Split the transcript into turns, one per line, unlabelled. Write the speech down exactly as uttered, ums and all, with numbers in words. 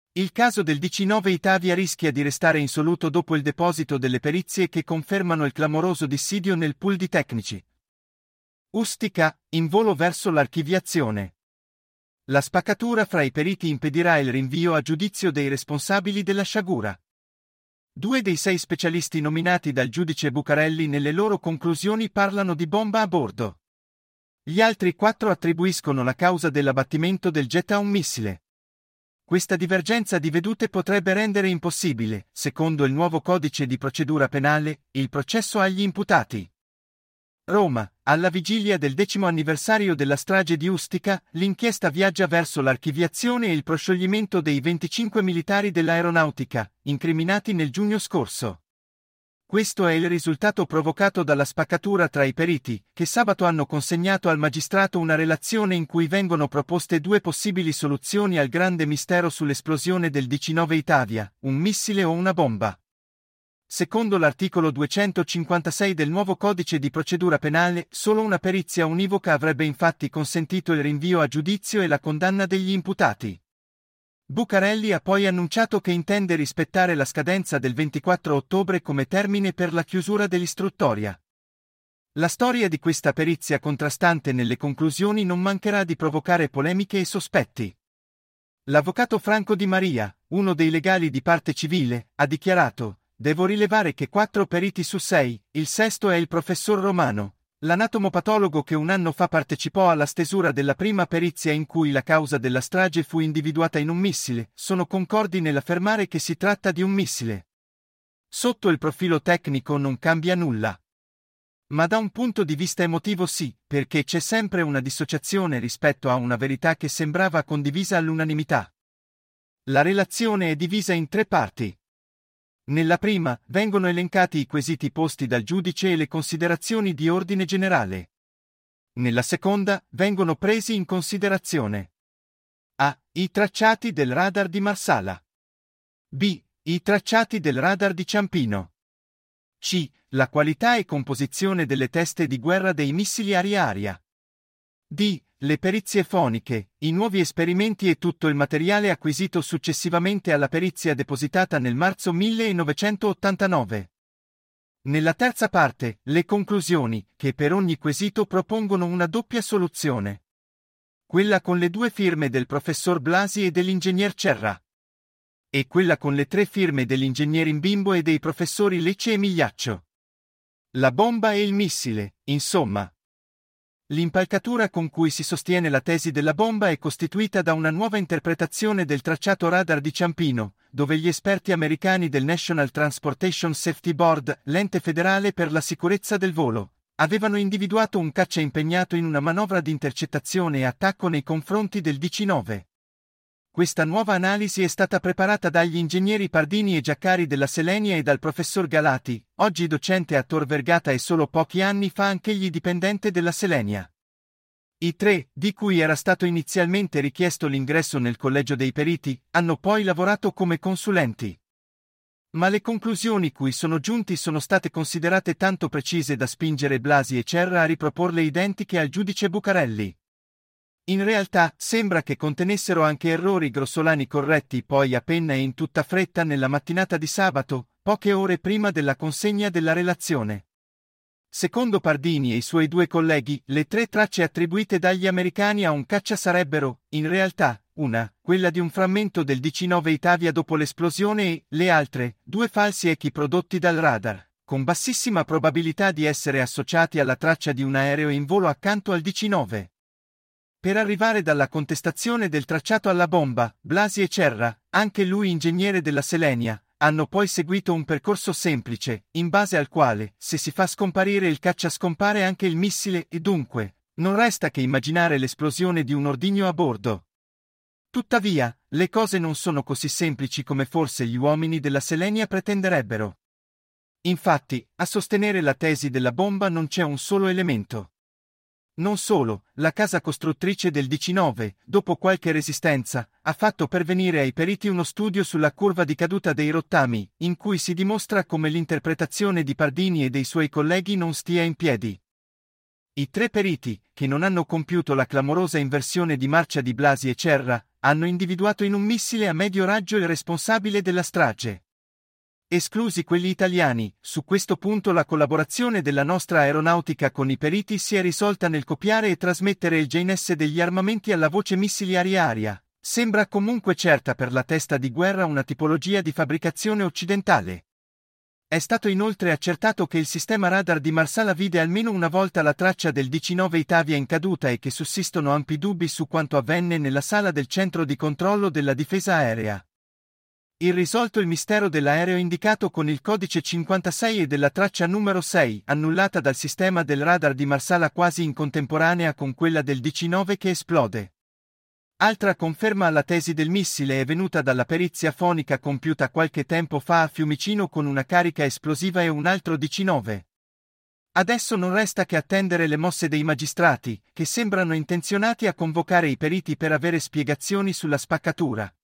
Il caso del diciannove Itavia rischia di restare insoluto dopo il deposito delle perizie che confermano il clamoroso dissidio nel pool di tecnici. Ustica, in volo verso l'archiviazione. La spaccatura fra i periti impedirà il rinvio a giudizio dei responsabili della sciagura. Due dei sei specialisti nominati dal giudice Bucarelli nelle loro conclusioni parlano di bomba a bordo. Gli altri quattro attribuiscono la causa dell'abbattimento del jet a un missile. Questa divergenza di vedute potrebbe rendere impossibile, secondo il nuovo codice di procedura penale, il processo agli imputati. Roma, alla vigilia del decimo anniversario della strage di Ustica, l'inchiesta viaggia verso l'archiviazione e il proscioglimento dei venticinque militari dell'aeronautica, incriminati nel giugno scorso. Questo è il risultato provocato dalla spaccatura tra i periti, che sabato hanno consegnato al magistrato una relazione in cui vengono proposte due possibili soluzioni al grande mistero sull'esplosione del diciannove Itavia, un missile o una bomba. Secondo l'articolo duecentocinquantasei del nuovo codice di procedura penale, solo una perizia univoca avrebbe infatti consentito il rinvio a giudizio e la condanna degli imputati. Bucarelli ha poi annunciato che intende rispettare la scadenza del ventiquattro ottobre come termine per la chiusura dell'istruttoria. La storia di questa perizia contrastante nelle conclusioni non mancherà di provocare polemiche e sospetti. L'avvocato Franco Di Maria, uno dei legali di parte civile, ha dichiarato: «Devo rilevare che quattro periti su sei, il sesto è il professor Romano, l'anatomopatologo che un anno fa partecipò alla stesura della prima perizia in cui la causa della strage fu individuata in un missile, sono concordi nell'affermare che si tratta di un missile. Sotto il profilo tecnico non cambia nulla. Ma da un punto di vista emotivo sì, perché c'è sempre una dissociazione rispetto a una verità che sembrava condivisa all'unanimità». La relazione è divisa in tre parti. Nella prima, vengono elencati i quesiti posti dal giudice e le considerazioni di ordine generale. Nella seconda, vengono presi in considerazione A. I tracciati del radar di Marsala. B. I tracciati del radar di Ciampino. C. La qualità e composizione delle teste di guerra dei missili aria-aria. D. Le perizie foniche, i nuovi esperimenti e tutto il materiale acquisito successivamente alla perizia depositata nel marzo millenovecentottantanove. Nella terza parte, le conclusioni, che per ogni quesito propongono una doppia soluzione. Quella con le due firme del professor Blasi e dell'ingegner Cerra. E quella con le tre firme dell'ingegner Imbimbo e dei professori Lecce e Migliaccio. La bomba e il missile, insomma. L'impalcatura con cui si sostiene la tesi della bomba è costituita da una nuova interpretazione del tracciato radar di Ciampino, dove gli esperti americani del National Transportation Safety Board, l'ente federale per la sicurezza del volo, avevano individuato un caccia impegnato in una manovra di intercettazione e attacco nei confronti del diciannove. Questa nuova analisi è stata preparata dagli ingegneri Pardini e Giaccari della Selenia e dal professor Galati, oggi docente a Tor Vergata e solo pochi anni fa anch'egli dipendente della Selenia. I tre, di cui era stato inizialmente richiesto l'ingresso nel collegio dei periti, hanno poi lavorato come consulenti. Ma le conclusioni cui sono giunti sono state considerate tanto precise da spingere Blasi e Cerra a riproporle identiche al giudice Bucarelli. In realtà, sembra che contenessero anche errori grossolani corretti poi a penna e in tutta fretta nella mattinata di sabato, poche ore prima della consegna della relazione. Secondo Pardini e i suoi due colleghi, le tre tracce attribuite dagli americani a un caccia sarebbero, in realtà, una, quella di un frammento del diciannove Itavia dopo l'esplosione e, le altre, due falsi echi prodotti dal radar, con bassissima probabilità di essere associati alla traccia di un aereo in volo accanto al diciannove. Per arrivare dalla contestazione del tracciato alla bomba, Blasi e Cerra, anche lui ingegnere della Selenia, hanno poi seguito un percorso semplice, in base al quale, se si fa scomparire il caccia scompare anche il missile e dunque, non resta che immaginare l'esplosione di un ordigno a bordo. Tuttavia, le cose non sono così semplici come forse gli uomini della Selenia pretenderebbero. Infatti, a sostenere la tesi della bomba non c'è un solo elemento. Non solo, la casa costruttrice del diciannove, dopo qualche resistenza, ha fatto pervenire ai periti uno studio sulla curva di caduta dei rottami, in cui si dimostra come l'interpretazione di Pardini e dei suoi colleghi non stia in piedi. I tre periti, che non hanno compiuto la clamorosa inversione di marcia di Blasi e Cerra, hanno individuato in un missile a medio raggio il responsabile della strage. Esclusi quelli italiani, su questo punto la collaborazione della nostra aeronautica con i periti si è risolta nel copiare e trasmettere il G N S degli armamenti alla voce missili aria-aria. Sembra comunque certa per la testa di guerra una tipologia di fabbricazione occidentale. È stato inoltre accertato che il sistema radar di Marsala vide almeno una volta la traccia del D C nove Itavia in caduta e che sussistono ampi dubbi su quanto avvenne nella sala del centro di controllo della difesa aerea. Irrisolto il mistero dell'aereo indicato con il codice cinquantasei e della traccia numero sei, annullata dal sistema del radar di Marsala quasi in contemporanea con quella del D C nove che esplode. Altra conferma alla tesi del missile è venuta dalla perizia fonica compiuta qualche tempo fa a Fiumicino con una carica esplosiva e un altro D C nove. Adesso non resta che attendere le mosse dei magistrati, che sembrano intenzionati a convocare i periti per avere spiegazioni sulla spaccatura.